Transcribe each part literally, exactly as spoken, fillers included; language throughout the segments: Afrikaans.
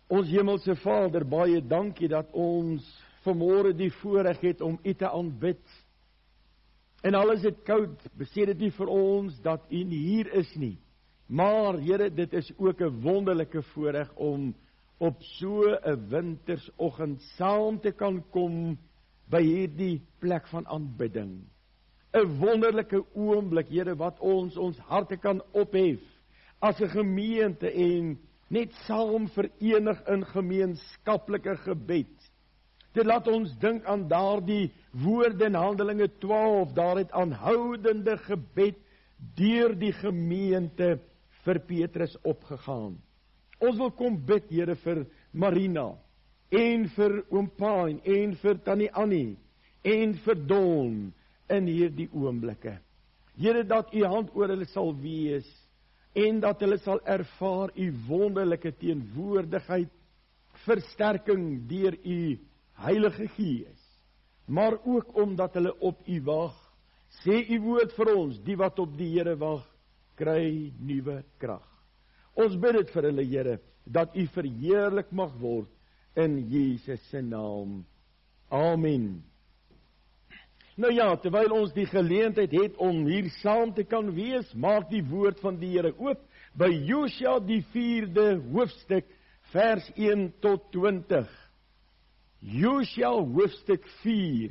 Ons hemelse Vader, baie dankie dat ons vanmôre die voorreg het om U te aanbid. En al is dit koud, besê dit nie vir ons dat U nie hier is nie. Maar Here, dit is ook 'n wonderlike voorreg om op so 'n wintersoggend saam te kan kom by hierdie plek van aanbidding. 'n Wonderlike oomblik, Here, wat ons ons harte kan ophef as 'n gemeente en net saam verenig in gemeenskaplike gebed. Dit laat ons dink aan daardie woorde in Handelinge twaalf, daar het aanhoudende gebed deur die gemeente vir Petrus opgegaan. Ons wil kom bid, Here, vir Marina, en vir Oom Paaien, en vir Tannie Annie, en vir Don, in hierdie oomblikke. Here, dat U hand oor hulle sal wees, en dat hulle sal ervaar U wonderlike teenwoordigheid, versterking deur U Heilige Gees, maar ook omdat hulle op U wag. Sê U woord vir ons, die wat op die Here wag, kry nuwe krag. Ons bid dit vir hulle, Here, dat U verheerlik mag word in Jesus se naam. Amen. Nou ja, terwyl ons die geleentheid het om hier saam te kan wees, maak die woord van die Here oop by Josua die vierde hoofstuk, vers een tot twintig. Josua hoofstuk vier,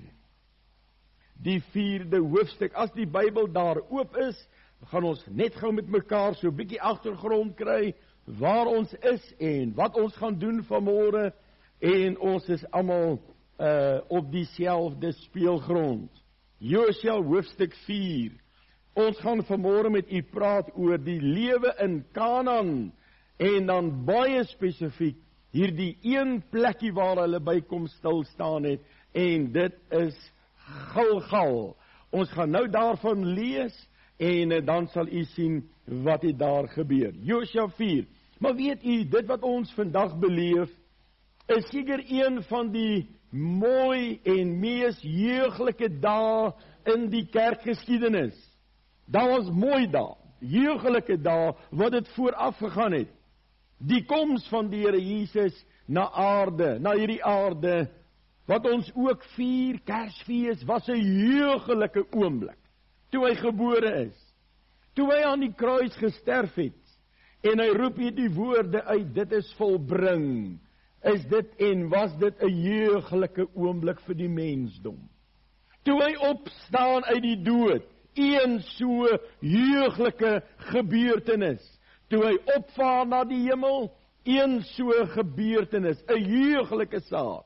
die vierde hoofstuk. As die Bybel daar oop is, gaan ons net gou met mekaar so 'n bietjie agtergrond kry, waar ons is en wat ons gaan doen vanmôre, en ons is almal uh, op dieselfde speelgrond. Josua hoofstuk vier. Ons gaan vanmôre met u praat oor die lewe in Kanaan, en dan baie spesifiek hierdie een plekkie waar hulle by kom stil staan het, en dit is Gilgal. Ons gaan nou daarvan lees, en uh, dan sal u sien wat het daar gebeur. Josua vier. Maar weet u, dit wat ons vandag beleef, is seker een van die mooi en mees jeuglike dae in die kerkgeskiedenis. Daar was mooi dae, jeuglike dae, wat het vooraf gegaan het. Die koms van die Here Jesus na aarde, na hierdie aarde, wat ons ook vier, Kersfees, was 'n jeuglike oomblik, toe hy gebore is, toe hy aan die kruis gesterf het, en hy roep hierdie woorde uit, dit is volbring, is dit en was dit 'n jeuglike oomblik vir die mensdom. Toe hy opstaan uit die dood, een so jeuglike gebeurtenis. Toe hy opvaar na die hemel, een so gebeurtenis, 'n jeuglike saak.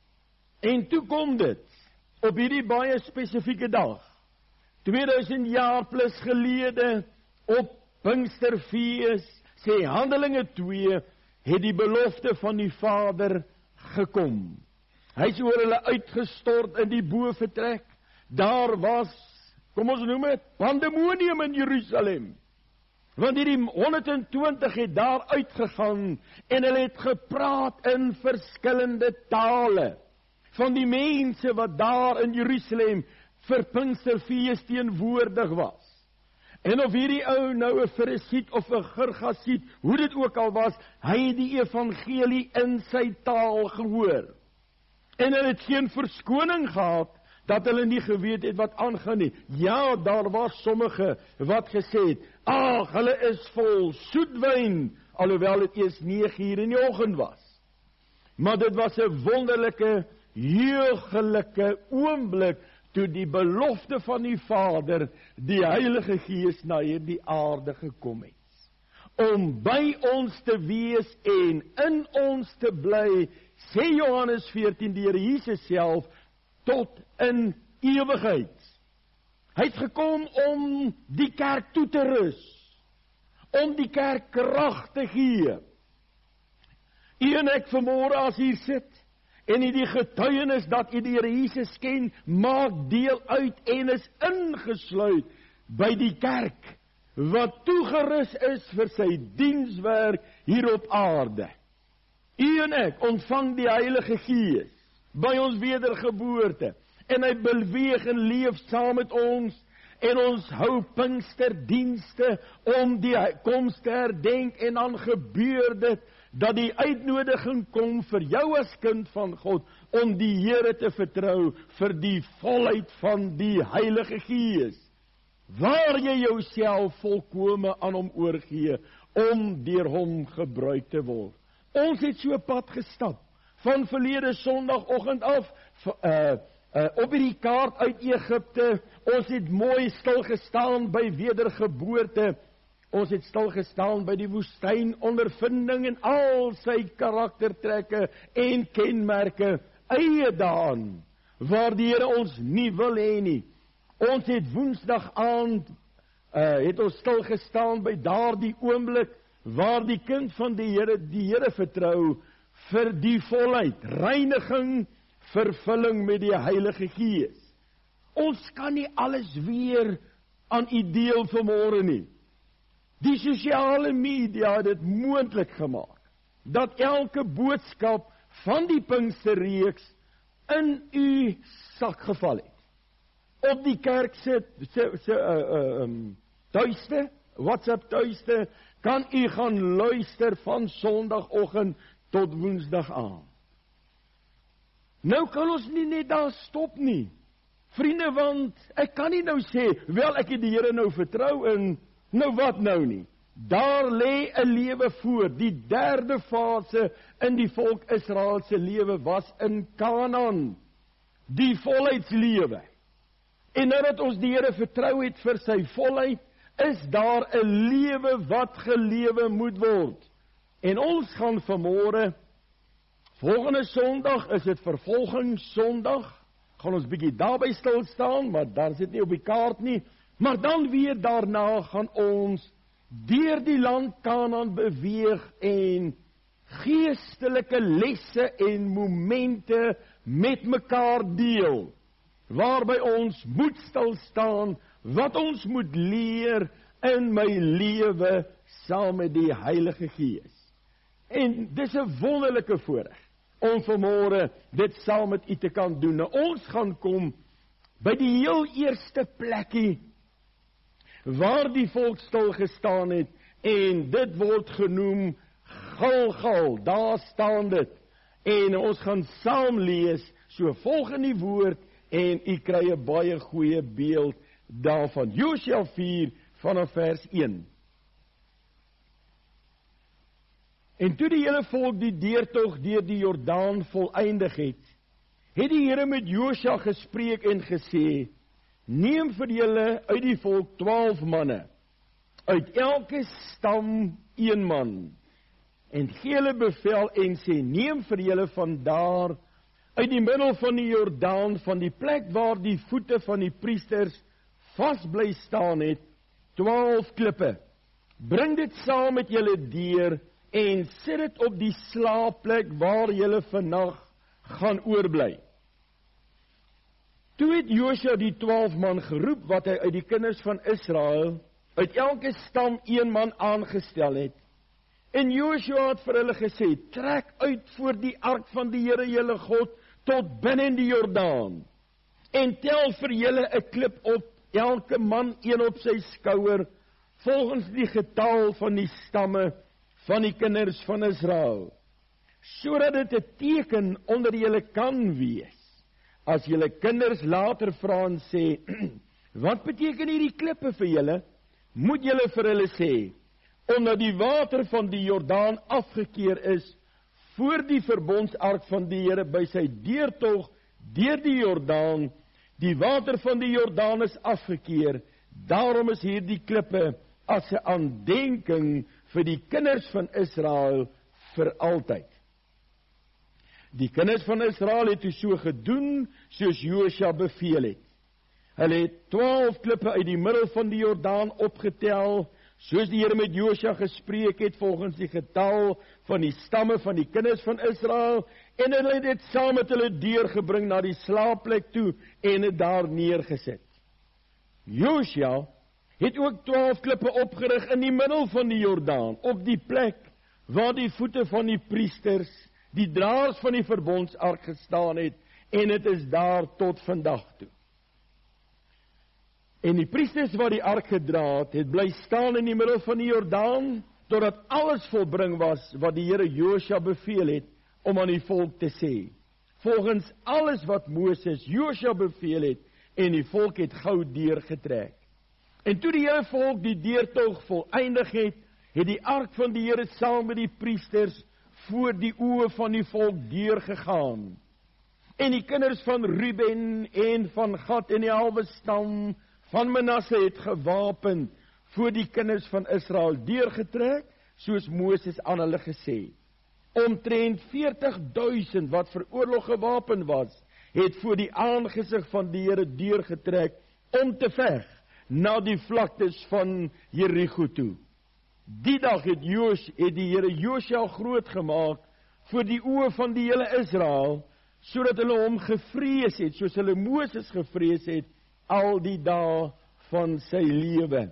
En toe kom dit, op hierdie baie spesifieke dag, tweeduisend jaar plus gelede, op Pinksterfees, sê Handelinge twee, het die belofte van die Vader gekom. Hy is oor hulle uitgestort in die bovertrek. Daar was, kom ons noem het, pandemonium in Jerusalem. Want hierdie honderd en twintig het daar uitgegaan, en hulle het gepraat in verskillende tale, van die mense wat daar in Jerusalem vir Pinksterfees teenwoordig was. En of hierdie ou nou 'n Farisiet of 'n Gergasiet, hoe dit ook al was, hy het die evangelie in sy taal gehoor. En hulle het geen verskoning gehad, dat hulle nie geweet het wat aangaan nie. Ja, daar was sommige wat gesê het, ag, hulle is vol soetwyn, alhoewel dit eers nege uur in die oggend was. Maar dit was 'n wonderlike, jeuglike oomblik, toe die belofte van die Vader, die Heilige Gees, na hierdie aarde gekom het. Om by ons te wees en in ons te bly, sê Johannes veertien, die Here Jesus self, tot in ewigheid. Hy het gekom om die kerk toe te rus, om die kerk krag te gee. U en ek vanmôre as hier sit, en u die getuienis dat u die Here Jesus ken, maak deel uit en is ingesluit by die kerk, wat toegerus is vir sy dienswerk hier op aarde. U en ek ontvang die Heilige Gees by ons wedergeboorte, en hy beweeg en leef saam met ons, en ons hou Pinksterdienste om die koms te herdenk, en dan gebeur dit, dat die uitnodiging kom vir jou as kind van God, om die Here te vertrou, vir die volheid van die Heilige Gees, waar jy jouself volkome aan hom oorgee, om deur hom gebruik te word. Ons het so pad gestap, van verlede Sondagoggend af, uh, uh, op die kaart uit Egipte, ons het mooi stilgestaan by wedergeboorte, ons het stilgestaan by die woestyn ondervinding en al sy karaktertrekke en kenmerke, eie daan, waar die Here ons nie wil hê nie. Ons het woensdag aand, uh, het ons stilgestaan by daardie oomblik, waar die kind van die Here, die Here vertrou, vir die volheid, reiniging, vervulling met die Heilige Gees. Ons kan nie alles weer aan ideel vanmôre nie. Die sosiale media het dit moontlik gemaak, dat elke boodskap van die Pinksterreeks in u sak geval het. Op die kerk se, se, se uh, uh, um, tuiste, WhatsApp tuiste, kan u gaan luister van Sondagoggend tot Woensdag aan. Nou kan ons nie net daar stop nie, vriende, want ek kan nie nou sê, wel ek het die Here nou vertrou en nou wat nou nie. Daar lê 'n lewe voor. Die derde fase in die volk Israel se lewe was in Kanaan, die volheidslewe. En nou dat ons die Here vertrou het vir sy volheid, is daar 'n lewe wat gelewe moet word. En ons gaan vanmôre, volgende Sondag is dit vervolgingssondag, gaan ons bietjie daarby stil staan, maar dan sit nie op die kaart nie, maar dan weer daarna gaan ons deur die land Kanaan beweeg en geestelike lesse en momente met mekaar deel, waarby ons moet stil staan, wat ons moet leer in my lewe saam met die Heilige Gees. En dis 'n wonderlike voorreg om vanmôre dit saam met u te kan doen. Nou, ons gaan kom by die heel eerste plekkie waar die volk stil gestaan het, en dit word genoem Gilgal. Daar staan dit. En ons gaan saam lees, so volg in die woord, en u kry 'n baie goeie beeld daarvan. Josua vier vanaf vers een. En toe die hele volk die deurtog deur die Jordaan volëindig het, het die Here met Josua gespreek en gesê: neem vir julle uit die volk twaalf manne, uit elke stam een man, en gee hulle bevel en sê: neem vir julle vandaar uit die middel van die Jordaan, van die plek waar die voete van die priesters vas bly staan het, twaalf klippe. Bring dit saam met julle deur en sit dit op die slaapplek waar julle vannag gaan oorbly. Toe het Josua die twaalf man geroep wat hy uit die kinders van Israel, uit elke stam een man aangestel het. En Josua het vir hulle gesê: trek uit voor die ark van die Here julle God tot binne in die Jordaan, en tel vir julle 'n klip op, elke man een op sy skouer, volgens die getal van die stamme van die kinders van Israel, sodat dit 'n teken onder julle kan wees. As julle kinders later vra en sê: wat beteken hierdie klippe vir julle? Moet julle vir hulle sê: omdat die water van die Jordaan afgekeer is, voor die verbondsark van die Here by sy deurtog deur die Jordaan, die water van die Jordaan is afgekeer, daarom is hierdie klippe as 'n aandenking vir die kinders van Israel vir altyd. Die kinders van Israel het toe so gedoen, soos Josua beveel het. Hulle het twaalf klippe uit die middel van die Jordaan opgetel, soos die Here met Josua gespreek het, volgens die getal van die stamme van die kinders van Israel, en hulle het dit saam met hulle deurgebring na die slaapplek toe, en dit daar neergesit. Josua het ook twaalf klippe opgerig in die middel van die Jordaan, op die plek waar die voete van die priesters, die draers van die verbondsark gestaan het, en het is daar tot vandag toe. En die priesters wat die ark gedra het, het bly staan in die middel van die Jordaan, totdat alles volbring was wat die Here Josua beveel het om aan die volk te sê. Volgens alles wat Moses Josua beveel het, en die volk het gou deurgetrek. En toe die hele volk die deurtog voleindig het, het die ark van die Here saam met die priesters voor die oë van die volk deurgegaan. En die kinders van Ruben en van Gad en die halwe stam van Manasse het gewapend voor die kinders van Israel deurgetrek, soos Moses aan hulle gesê. Omtrent veertig duisend wat vir oorlog gewapen was, het voor die aangesig van die Here deurgetrek om te veg na die vlaktes van Jerigo toe. Die dag het, Joos, het die Here Josua groot gemaak voor die oë van die hele Israel, sodat hulle hom gevrees het, soos hulle Moses gevrees het, al die dae van sy lewe.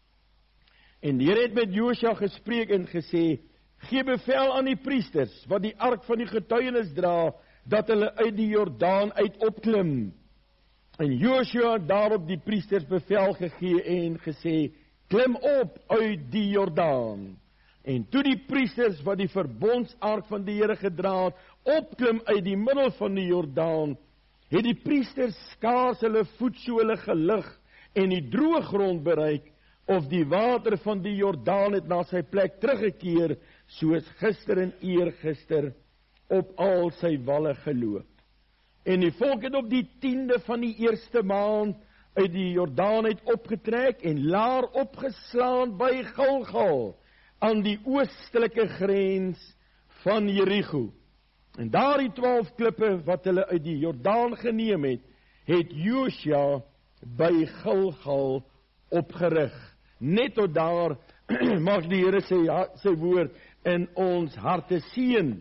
En die Here het met Josua gespreek en gesê, gee bevel aan die priesters, wat die ark van die getuienis dra, dat hulle uit die Jordaan uit opklim. En Josua het daarop die priesters bevel gegee en gesê, klim op uit die Jordaan. En toe die priesters wat die verbondsark van die Here gedra het, opklim uit die middel van die Jordaan, het die priesters skaars hulle voetsoole gelig en die droë grond bereik, of die water van die Jordaan het na sy plek teruggekeer, soos gister en eergister op al sy walle geloop. En die volk het op die tiende van die eerste maand uit die Jordaan uit opgetrek en laar opgeslaan by Gilgal, aan die oostelike grens van Jerigo. En daar die twaalf klippe wat hulle uit die Jordaan geneem het, het Josua by Gilgal opgerig. Net tot daar mag die Here sy, sy woord in ons harte seën.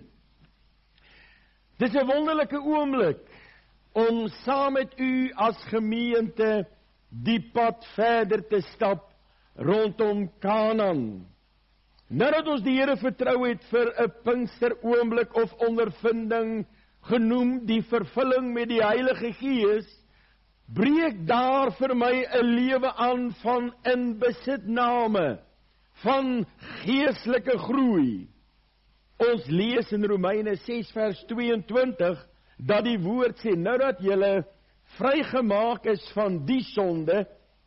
Dit is 'n wonderlike oomblik om saam met u as gemeente die pad verder te stap rondom Kanaan. Nadat ons die Here vertrou het vir 'n Pinkster oomblik of ondervinding, genoem die vervulling met die Heilige Gees, breek daar vir my 'n lewe aan van inbesitname, van geestelike groei. Ons lees in Romeine ses vers tweeëntwintig, dat die woord sê, nou dat julle vrygemaak is van die sonde,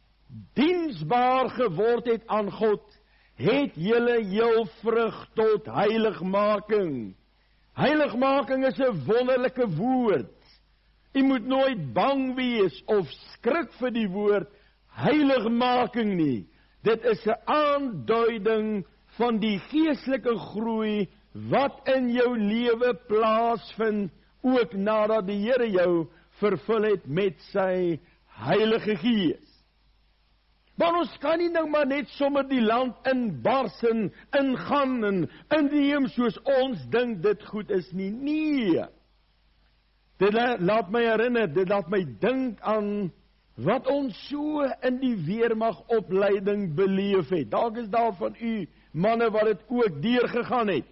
diensbaar geword het aan God, het julle heel vrug tot heiligmaking. Heiligmaking is 'n wonderlike woord. U moet nooit bang wees of skrik vir die woord heiligmaking nie. Dit is 'n aanduiding van die geestelike groei wat in jou lewe plaasvind, ook nadat die Here jou vervul het met sy Heilige Gees. Maar ons kan nie nou maar net sommer die land inbars en ingaan en inneem soos ons dink dit goed is nie. Nee. Dit laat my herinner, dit laat my dink aan wat ons so in die weermagopleiding beleef het. Dalk is daar van u manne wat dit ook deurgegaan het.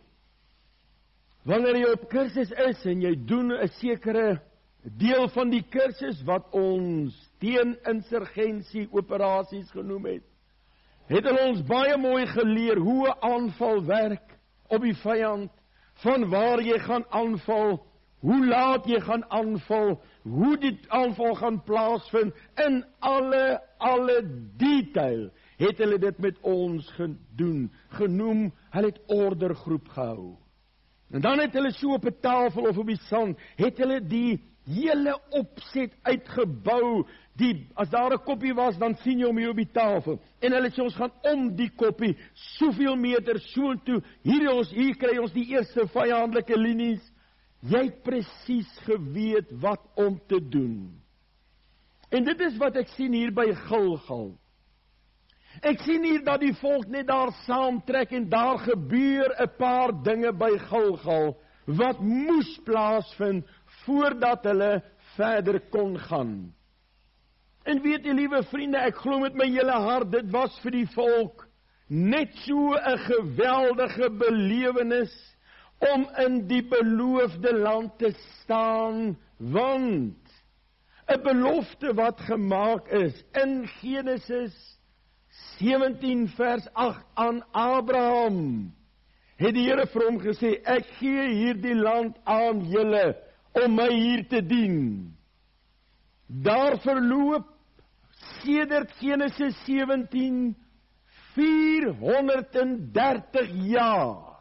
Wanneer jy op kursus is en jy doen 'n sekere deel van die kursus wat ons teen-insurgensie operasies genoem het, het hulle ons baie mooi geleer hoe 'n aanval werk op die vyand, van waar jy gaan aanval, hoe laat jy gaan aanval, hoe die aanval gaan plaasvind, in alle, alle detail het hulle dit met ons gedoen, genoem, hulle het ordergroep gehou. En dan het hulle so op 'n tafel of op die sand, het hulle die hele opset uitgebou, die, as daar 'n koppie was, dan sien jy hom hier op die tafel, en hulle sê ons gaan om die koppie, soveel meter, so toe, hier, ons, hier kry ons die eerste vyandelike linies, jy het presies geweet wat om te doen. En dit is wat ek sien hier by Gilgal. Ek sien hier dat die volk net daar saamtrek en daar gebeur 'n paar dinge by Gilgal wat moes plaasvind voordat hulle verder kon gaan. En weet jy, liewe vriende, ek glo met my hele hart, dit was vir die volk net so 'n geweldige belewenis om in die beloofde land te staan, want 'n belofte wat gemaak is in Genesis sewentien vers agt aan Abraham. Het die Here vir hom gesê, ek gee hierdie land aan julle om my hier te dien. Daar verloop sedert Genesis sewentien vierhonderddertig jaar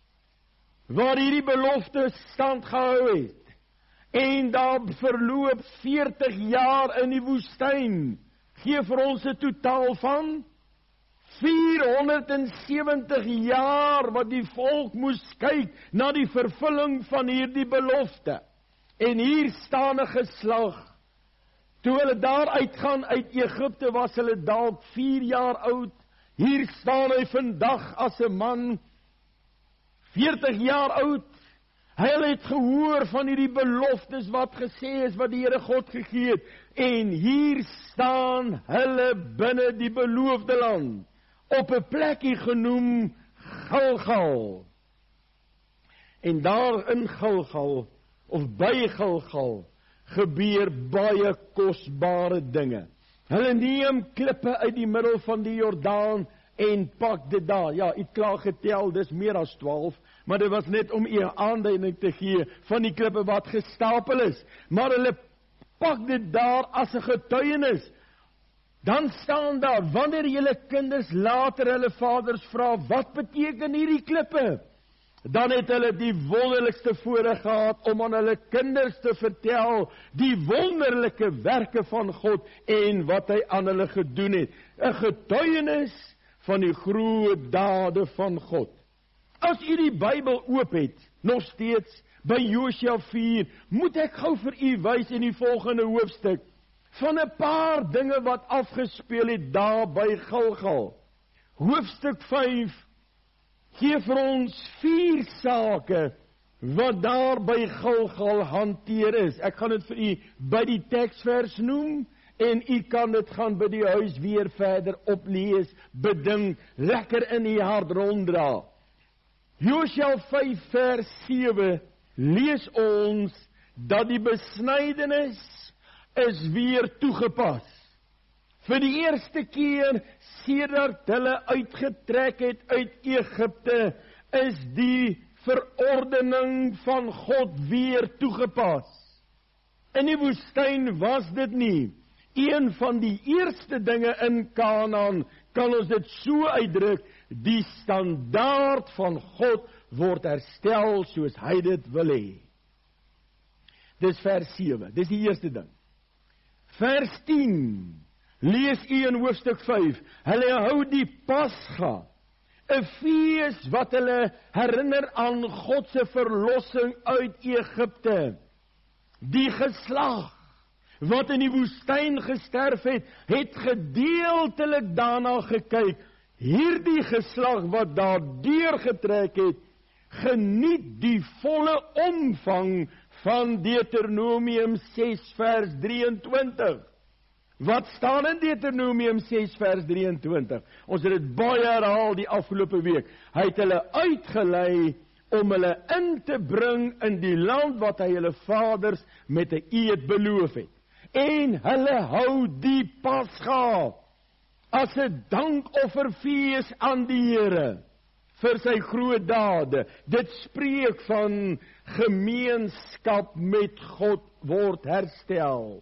waar hierdie belofte stand gehou het. En daar verloop veertig jaar in die woestyn. Gee vir ons 'n totaal van vierhonderdsewentig jaar wat die volk moes kyk na die vervulling van hierdie belofte. En hier staan 'n geslag. Toe hulle daar uitgaan uit Egipte was hulle dalk vier jaar oud. Hier staan hy vandag as 'n man veertig jaar oud. Hy het gehoor van hierdie beloftes wat gesê is wat die Here God gegee het. En hier staan hulle binne die beloofde land op 'n plekkie genoem Gilgal. En daar in Gilgal of by Gilgal gebeur baie kosbare dinge. Hulle neem klippe uit die middel van die Jordaan en pak dit daar. Ja, ek klaar getel, dis meer as twaalf, maar dit was net om u 'n aanduiding te gee van die klippe wat gestapel is. Maar hulle pak dit daar as 'n getuienis. Dan staan daar, wanneer julle kinders later hulle vaders vra, wat beteken hierdie klippe? Dan het hulle die wonderlikste voorreg gehad om aan hulle kinders te vertel die wonderlike werke van God en wat hy aan hulle gedoen het. 'n Getuienis van die groot dade van God. As u die Bybel oop het, nog steeds by Josua vier, moet ek gou vir u wys in die volgende hoofstuk van 'n paar dinge wat afgespeel het daar by Gilgal. Hoofstuk vyf gee vir ons vier sake wat daar by Gilgal hanteer is. Ek gaan dit vir u by die teksvers noem en u kan dit gaan by die huis weer verder oplees, bedink, lekker in die hart ronddra. Josua vyf vers sewe lees ons dat die besnydenis is weer toegepas. Vir die eerste keer sedert hulle uitgetrek het uit Egipte, is die verordening van God weer toegepas. In die woestyn was dit nie. Een van die eerste dinge in Kanaan, kan ons dit so uitdruk, die standaard van God word herstel soos hy dit wil hê. Dis vers sewe, dis die eerste ding. Vers tien, lees u in hoofstuk vyf, hulle hou die Pasga, 'n fees wat hulle herinner aan God se verlossing uit Egipte. Die geslag wat in die woestyn gesterf het, het gedeeltelik daarna gekyk. Hierdie geslag wat daar deurgetrek het, geniet die volle omvang van Deuteronomium ses vers drieëntwintig. Wat staan in Deuteronomium ses vers drieëntwintig? Ons het dit baie herhaal die afgelope week. Hy het hulle uitgelei om hulle in te bring in die land wat hy hulle vaders met 'n eed beloof het. En hulle hou die Pasga as 'n dankofferfees aan die Here vir sy groot dade. Dit spreek van gemeenskap met God word herstel.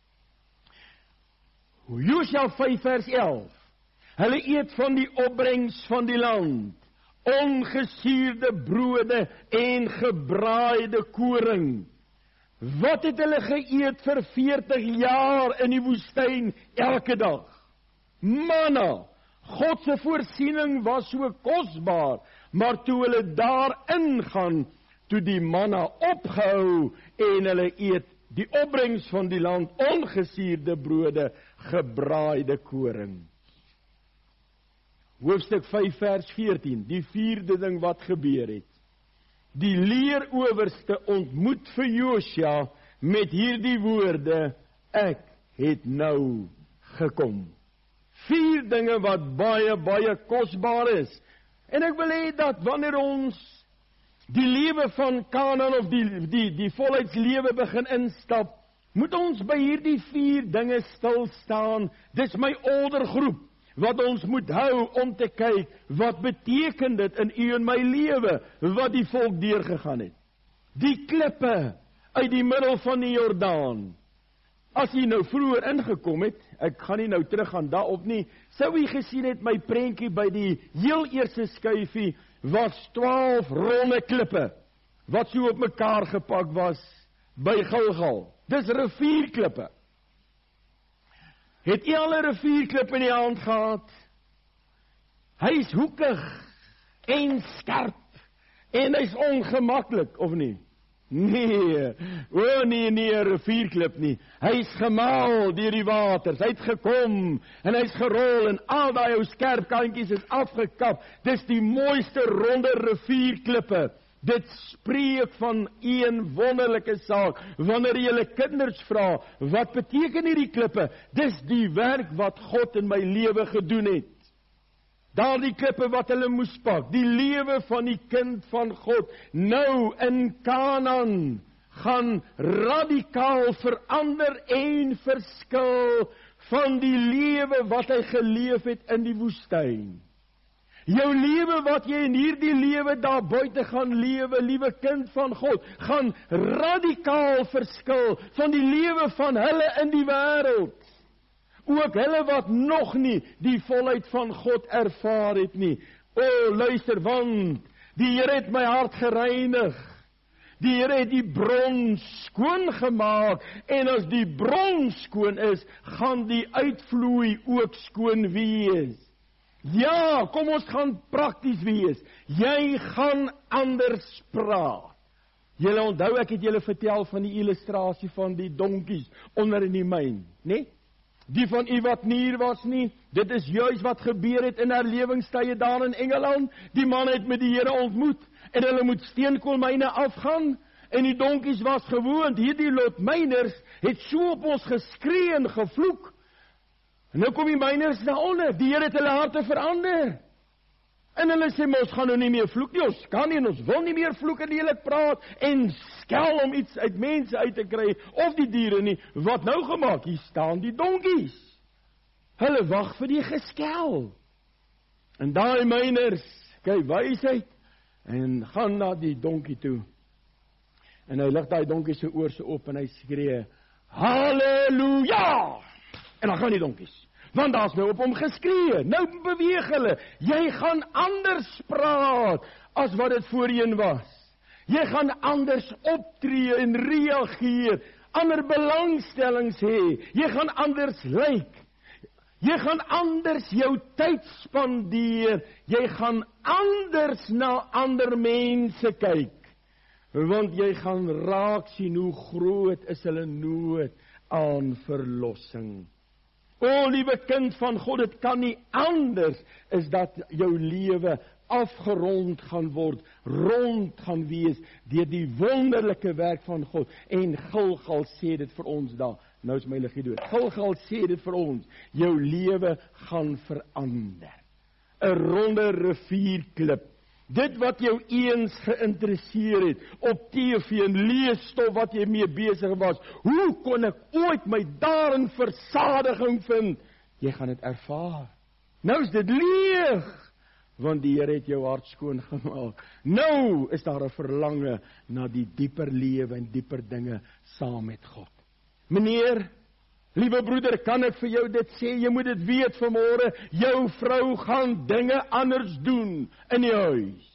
Josua vyf vers elf. Hulle eet van die opbrengs van die land, ongesuurde brode en gebraaide koring. Wat het hulle geëet vir veertig jaar in die woestyn elke dag? Manna. God se voorsiening was so kosbaar, maar toe hulle daar ingaan, toe die manna opgehou en hulle eet die opbrengs van die land, ongesuurde brode, gebraaide koring. Hoofstuk vyf vers veertien, die vierde ding wat gebeur het. Die leerowerste ontmoet vir Josua met hierdie woorde, ek het nou gekom. Vier dinge wat baie, baie kosbaar is. En ek wil hê dat wanneer ons die lewe van Kanaan of die, die, die volheidslewe begin instap, moet ons by hierdie vier dinge stil staan. Dis my ondergroep, wat ons moet hou om te kyk, wat beteken dit in u en my lewe, wat die volk deurgegaan het. Die klippe uit die middel van die Jordaan. As jy nou vroeër ingekom het, ek gaan nie nou terug gaan daarop nie, sou jy gesien het my prentjie by die heel eerste skuifie, was twaalf ronde klippe, wat so op mekaar gepak was, by Gilgal. Dis rivierklippe. Het jy al 'n rivierklip in die hand gehad? Hy is hoekig en skerp en hy's ongemaklik, of nie? Nee, o nee, nee, 'n rivierklip nie. Hy's gemaal deur die waters, hy het gekom en hy's gerol en al daai ou skerp kantjies is afgekap. Dis die mooiste ronde rivierklippe. Dit spreek van een wonderlike saak. Wanneer jy julle kinders vra, wat beteken hierdie klippe? Dis die werk wat God in my lewe gedoen het. Daardie klippe wat hulle moes pak, die lewe van die kind van God, nou in Kanaan, gaan radikaal verander en verskil van die lewe wat hy geleef het in die woestyn. Jou lewe wat jy in hierdie lewe daar buite gaan lewe, liewe kind van God, gaan radikaal verskil van die lewe van hulle in die wêreld. Ook hulle wat nog nie die volheid van God ervaar het nie. O, luister, want die Here het my hart gereinig. Die Here het die bron skoon gemaak, en as die bron skoon is, gaan die uitvloei ook skoon wees. Ja, kom ons gaan prakties wees. Jy gaan anders praat. Julle onthou, ek het julle vertel van die illustrasie van die donkies onder in die myn, né? Die van u wat nie hier was nie, dit is juis wat gebeur het in herlewingstye daar in Engeland. Die man het met die Here ontmoet, en hulle moet steenkoolmyne afgaan, en die donkies was gewoond. Hierdie lotmyners het so op ons geskree en gevloek. En nou kom die myners daaronder, die Here het hulle harte verander. En hulle sê, maar ons gaan nou nie meer vloek nie, ons kan nie, en ons wil nie meer vloek en lelik praat, en skel om iets uit mense uit te kry, of die diere nie. Wat nou gemaak? Hier staan die donkies. Hulle wag vir die geskel. En daai myners, kyk wysheid, en gaan na die donkie toe. En hy lig daai donkie se oor so op, en hy skree, Halleluja! En dan gaan die donkies. Want daar's nou op hom geskree. Nou beweeg hulle. Jy gaan anders praat as wat dit voorheen was. Jy gaan anders optree en reageer. Ander belangstellings hê. Jy gaan anders lyk. Jy gaan anders jou tyd spandeer. Jy gaan anders na ander mense kyk. Want jy gaan raak sien hoe groot is hulle nood aan verlossing. O, liewe kind van God, dit kan nie anders is dat jou lewe afgerond gaan word, rond gaan wees deur die wonderlike werk van God. En Gilgal sê dit vir ons daar. Nou is my liggie dood. Gilgal sê dit vir ons. Jou lewe gaan verander. 'n Ronde rivierklip. Dit wat jou eens geïnteresseer het op T V en leesstof wat jy mee besig was, hoe kon ek ooit my daarin versadiging vind? Jy gaan dit ervaar. Nou is dit leeg, want die Here het jou hart skoon gemaak. Nou is daar 'n verlange na die dieper lewe en dieper dinge saam met God. Meneer, liewe broeder, kan ek vir jou dit sê? Jy moet dit weet vanmôre, jou vrou gaan dinge anders doen in die huis.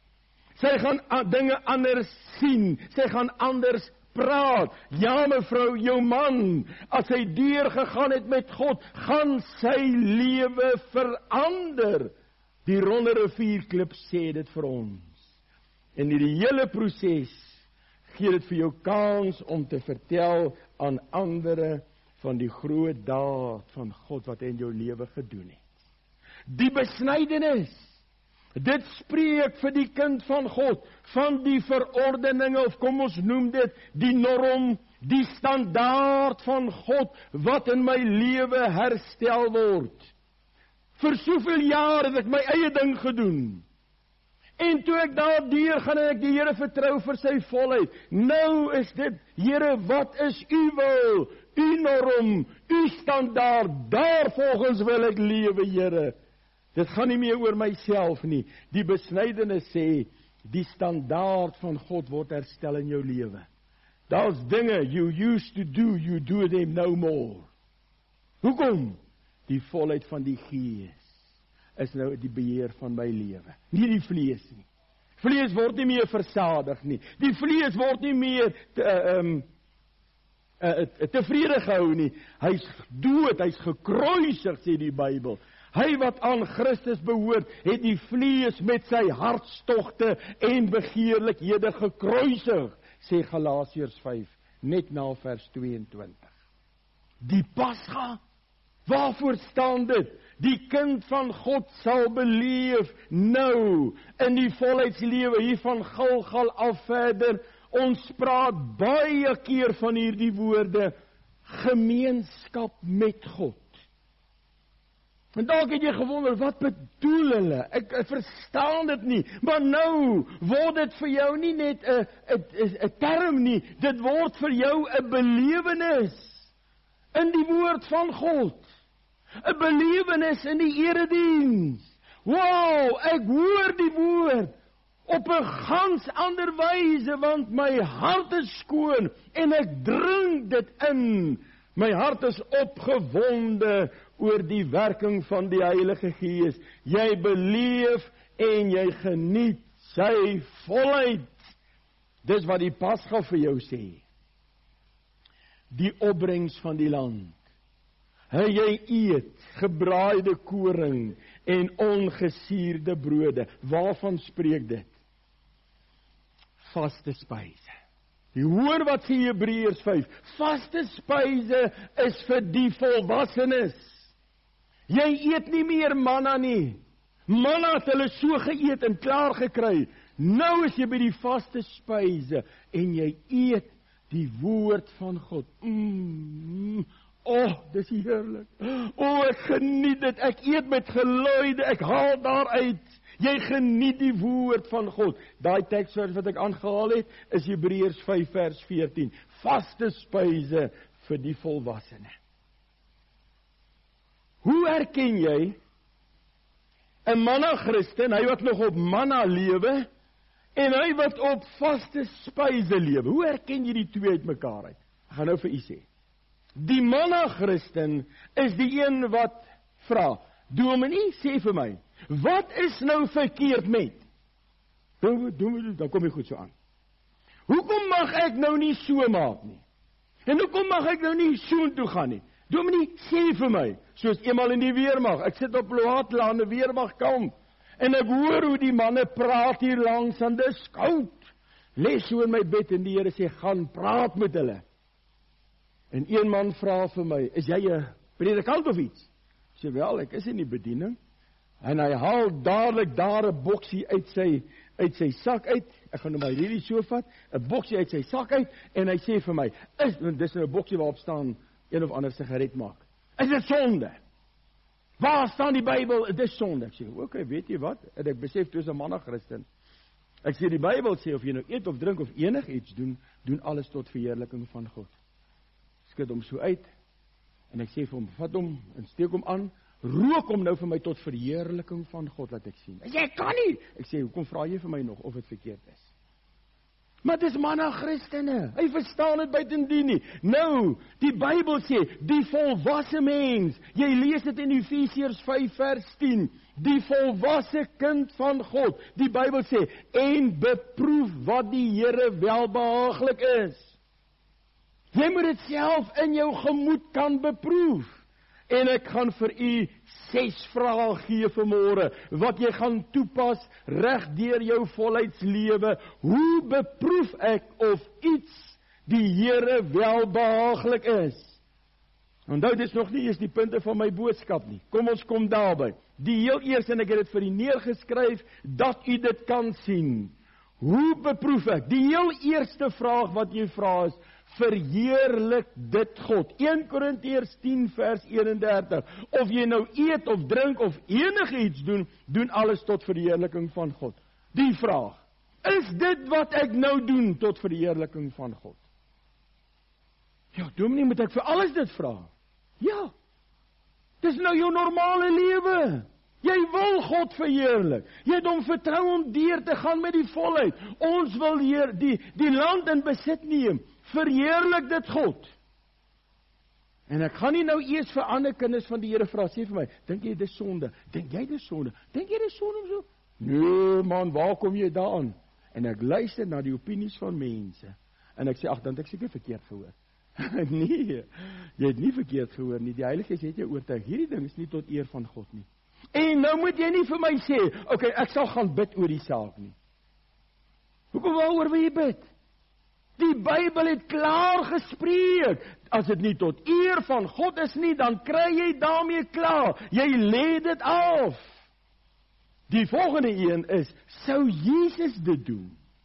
Sy gaan dinge anders sien, sy gaan anders praat. Ja, mevrou, jou man, as hy deur gegaan het met God, gaan sy lewe verander. Die ronde rivierklip sê dit vir ons. En hierdie hele proses gee dit vir jou kans om te vertel aan ander van die groot daad van God wat hy in jou lewe gedoen het. Die besnydenis, dit spreek vir die kind van God, van die verordeninge, of kom ons noem dit, die norm, die standaard van God, wat in my lewe herstel word. Vir soveel jaar het ek my eie ding gedoen. En toe ek daar deur gaan en ek die Here vertrou vir sy volheid. Nou is dit, Here, wat is u wil? U norm, u standaard, daar volgens wil ek lewe, Here. Dit gaan nie meer oor myself nie. Die besnydenis sê, die standaard van God word herstel in jou lewe. Daar's dinge, you used to do, you do them no more. Hoekom? Die volheid van die Gees is nou die beheer van my lewe. Nie die vlees nie. Vlees word nie meer versadig nie. Die vlees word nie meer te, um, uh, tevrede gehou nie. Hy's dood, hy's gekruisig, sê die Bybel. Hy wat aan Christus behoort, het die vlees met sy hartstogte en begeerlikhede gekruisig, sê Galasiërs vyf, net na vers tweeëntwintig. Die Pasga, waarvoor staan dit? Die kind van God sal beleef nou in die volheidslewe hier van Gilgal af verder. Ons praat baie keer van hierdie woorde, gemeenskap met God. En dalk het jy gewonder, wat bedoel hulle? Ek, ek verstaan dit nie, maar nou word dit vir jou nie net 'n 'n 'n term nie, dit word vir jou 'n belewenis in die woord van God. 'n Belewenis in die erediens. Wow, ek hoor die woord op 'n gans ander wyse, want my hart is skoon en ek drink dit in. My hart is opgewonde oor die werking van die Heilige Gees. Jy beleef en jy geniet sy volheid. Dis wat die Pasga vir jou sê. Die opbrengs van die land. Hy jy eet gebraaide koring en ongesuurde brode. Waarvan spreek dit? Vaste spyse. Jy hoor wat sê Hebreërs vyf. Vaste spyse is vir die volwassenes. Jy eet nie meer manna nie. Manna het hulle so geëet en klaar gekry. Nou is jy by die vaste spyse en jy eet die woord van God. Mm. Oh, dis heerlik. Oh, ek geniet dit. Ek eet met geluide. Ek haal daaruit. Jy geniet die woord van God. Daai teksvers wat ek aangehaal het, is Hebreërs vyf vers veertien. Vaste spyse vir die volwassene. Hoe herken jy 'n manna Christen, hy wat nog op manna lewe, en hy wat op vaste spyse lewe? Hoe herken jy die twee uit mekaar uit? Ek gaan nou vir u sê. Die manna Christen is die een wat vra, Dominee, sê vir my, wat is nou verkeerd met? Dan kom jy goed so aan. Hoekom mag ek nou nie so maak nie? En hoekom mag ek nou nie so toe gaan nie? Dominee, sê vir my, soos eenmal in die weermag, ek sit op Loatla in die weermagkamp, en ek hoor hoe die manne praat hier langs aan die skout. Les so in my bed en die Here sê, gaan praat met hulle. En een man vra vir my, is jy 'n predikant of iets? Ek sê, wel, ek is in die bediening. En hy haal dadelik daar 'n boksie uit sy, uit sy sak uit, ek gaan nou maar hierdie so vat, 'n boksie uit sy sak uit, en hy sê vir my, is, dis nou 'n boksie waarop staan, een of ander sigaret maak. Is dit sonde? Waar staan die Bybel? Dit is sonde. Ek sê, oké, okay, weet jy wat? En ek besef, toe is 'n manna Christen. Ek sê, die Bybel sê, of jy nou eet of drink of enig iets doen, doen alles tot verheerliking van God. Skud hom so uit, en ek sê vir hom, vat hom, en steek hom aan, rook hom nou vir my tot verheerliking van God, laat ek sien. Ek sê, ek kan nie! Ek sê, hoekom vra jy vir my nog, of het verkeerd is? Maar dis manna Christene, hy verstaan het buitendien nie. Nou, die Bybel sê, die volwasse mens, jy lees dit in Efesiërs vyf vers tien, die volwasse kind van God, die Bybel sê, en beproef wat die Here welbehaaglik is. Jy moet dit self in jou gemoed kan beproef. En ek gaan vir u ses vrae gee vanmôre, wat jy gaan toepas reg deur jou volheidslewe. Hoe beproef ek of iets die Here welbehaaglik is? Onthou, dit is nog nie eens die punte van my boodskap nie. Kom ons kom daarby. Die heel eers, en ek het dit vir u neergeskryf, dat u dit kan sien. Hoe beproef ek? Die heel eerste vraag wat jy vra is, verheerlik dit God. Eerste Korintiërs tien vers eenendertig. Of jy nou eet of drink of enige iets doen, doen alles tot verheerliking van God. Die vraag, is dit wat ek nou doen tot verheerliking van God? Ja, dominee, moet ek vir alles dit vra? Ja, dis nou jou normale lewe. Jy wil God verheerlik. Jy het hom vertrou om deur te gaan met die volheid. Ons wil hier die, die land in besit neem. Verheerlik dit God. En ek gaan nie nou eers vir ander kinders van die Here vra, sê vir my, dink jy dis sonde? Dink jy dis sonde? Dink jy dis sonde om so? Nee man, waar kom jy daaraan? En ek luister na die opinies van mense. En ek sê, ag, dan het ek seker verkeerd gehoor. Nee, jy het nie verkeerd gehoor nie. Die Heilige Gees het jou oortuig. Hierdie ding is nie tot eer van God nie. En nou moet jy nie vir my sê, okay, ek sal gaan bid oor die saak nie. Hoekom waaroor wil jy bid? Die Bybel het klaar gespreek. As dit nie tot eer van God is nie, dan kry jy daarmee klaar. Jy lê dit af. Die volgende een is, sou Jesus dit doen?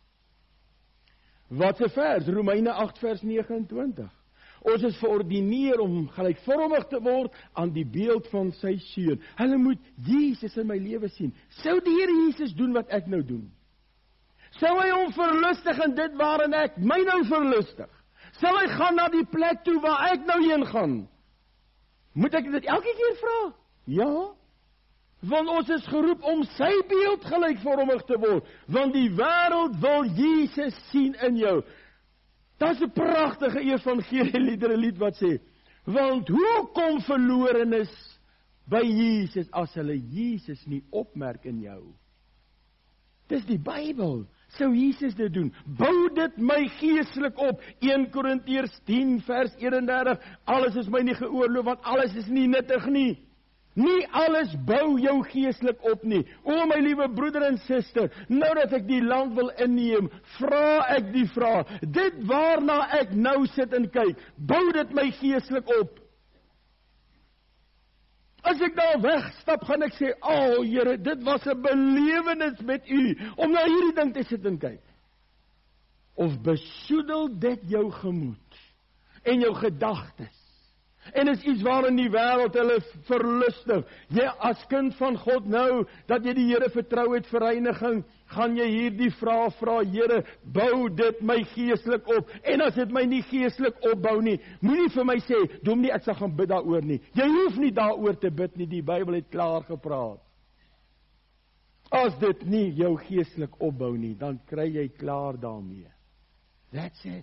Wat 'n vers? Romeine agt vers negenentwintig. Ons is verordineer om gelykvormig te word aan die beeld van sy seun. Hulle moet Jesus in my lewe sien. Sou die Here Jesus doen wat ek nou doen? Sou hy hom verlustig in dit waarin ek my nou verlustig? Sou hy gaan na die plek toe waar ek nou heen gaan? Moet ek dit elke keer vra? Ja. Want ons is geroep om sy beeld gelykvormig te word. Want die wêreld wil Jesus sien in jou. Dat is 'n pragtige evangelieliedere lied wat sê, want hoe kom verlorenes by Jesus as hulle Jesus nie opmerk in jou? Dis die Bybel. Sou Jesus dit doen? Bou dit my geestelik op. Eerste Korintiërs tien vers eenendertig. Alles is my nie geoorloof, want alles is nie nuttig nie. Nie alles bou jou geestelik op nie. O my liewe broeder en suster, nou dat ek die land wil inneem, vra ek die vraag, dit waarna ek nou sit en kyk, bou dit my geestelik op? As ek daar wegstap, gaan ek sê, o oh, Here, dit was 'n belewenis met u, om na hierdie ding te sit en kyk. Of besoedel dit jou gemoed, en jou gedagtes, en is iets waarin die wêreld hulle verlustig. Jy as kind van God nou, dat jy die Here vertrou het vir reiniging, gaan jy hierdie vraag vra, Here, bou dit my geestelik op. En as dit my nie geestelik opbou nie, moenie vir my sê, dominee, ek sal gaan bid daaroor nie. Jy hoef nie daaroor te bid nie, die Bybel het klaar gepraat. As dit nie jou geestelik opbou nie, dan kry jy klaar daarmee. That's it.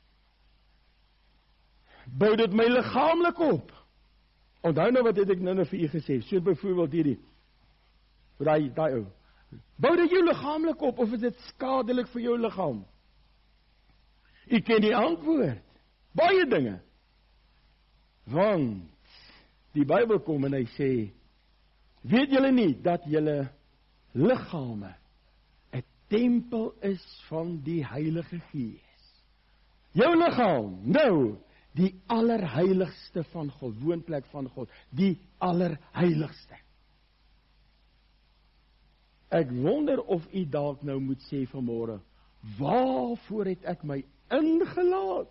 Bou dit my liggaamlik op. Onthou nou wat het ek nou nou vir u gesê, so byvoorbeeld hierdie, daai daai ou. Bou dit jou liggaamlik op, of is dit skadelik vir jou liggaam? U ken die antwoord. Baie dinge. Want die Bybel kom en hy sê, weet julle nie dat julle liggame 'n tempel is van die Heilige Gees? Jou liggaam, nou, die allerheiligste van God, woonplek van God, die allerheiligste. Ek wonder of u dalk nou moet sê vanmôre, waarvoor het ek my ingelaat?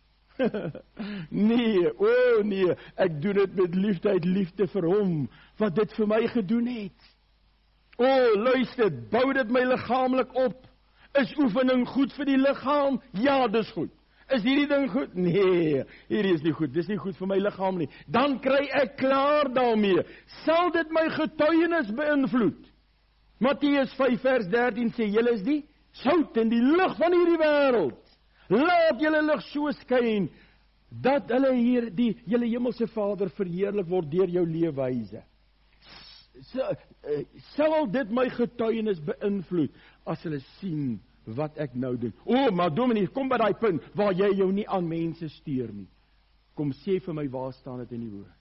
Nee, o oh nee, ek doen dit met liefde uit liefde vir hom, wat dit vir my gedoen het. O, oh, luister, bou dit my liggaamlik op. Is oefening goed vir die liggaam? Ja, dis goed. Is hierdie ding goed? Nee, hierdie is nie goed. Dis nie goed vir my liggaam nie. Dan kry ek klaar daarmee. Sal dit my getuienis beïnvloed? Matteus vyf vers dertien sê, julle is die sout en die lig van hierdie wêreld. Laat julle lig so skyn, dat hulle hier, die julle hemelse Vader verheerlik word deur jou leefwyse. Sal dit my getuienis beïnvloed, as hulle sien wat ek nou doen? O, oh, maar dominee, kom by daai punt, waar jy jou nie aan mense steur nie. Kom sê vir my, waar staan dit in die woord?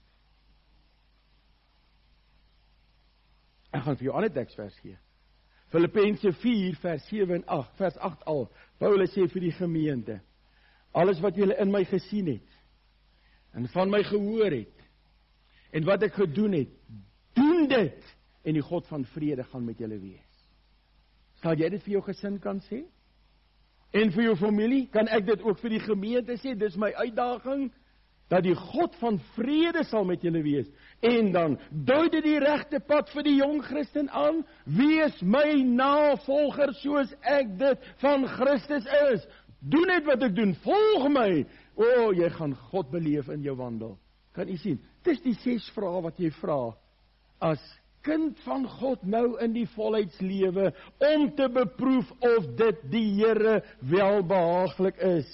Ek gaan vir jou 'n ander teksvers gee. Filippense vier vers sewe en agt, vers agt al. Paulus sê vir die gemeente, alles wat julle in my gesien het, en van my gehoor het, en wat ek gedoen het, doen dit, en die God van vrede gaan met julle wees. Sal jy dit vir jou gesin kan sê? En vir jou familie? Kan ek dit ook vir die gemeente sê? Dis my uitdaging. dat die God van vrede sal met julle wees. En dan dui dit die regte pad vir die jong Christen aan, wees my navolger soos ek dit van Christus is. Doen net wat ek doen, volg my. O, oh, jy gaan God beleef in jou wandel. Kan u sien, dis die ses vrae wat jy vra, as kind van God nou in die volheidslewe, om te beproef of dit die Here welbehaaglik is.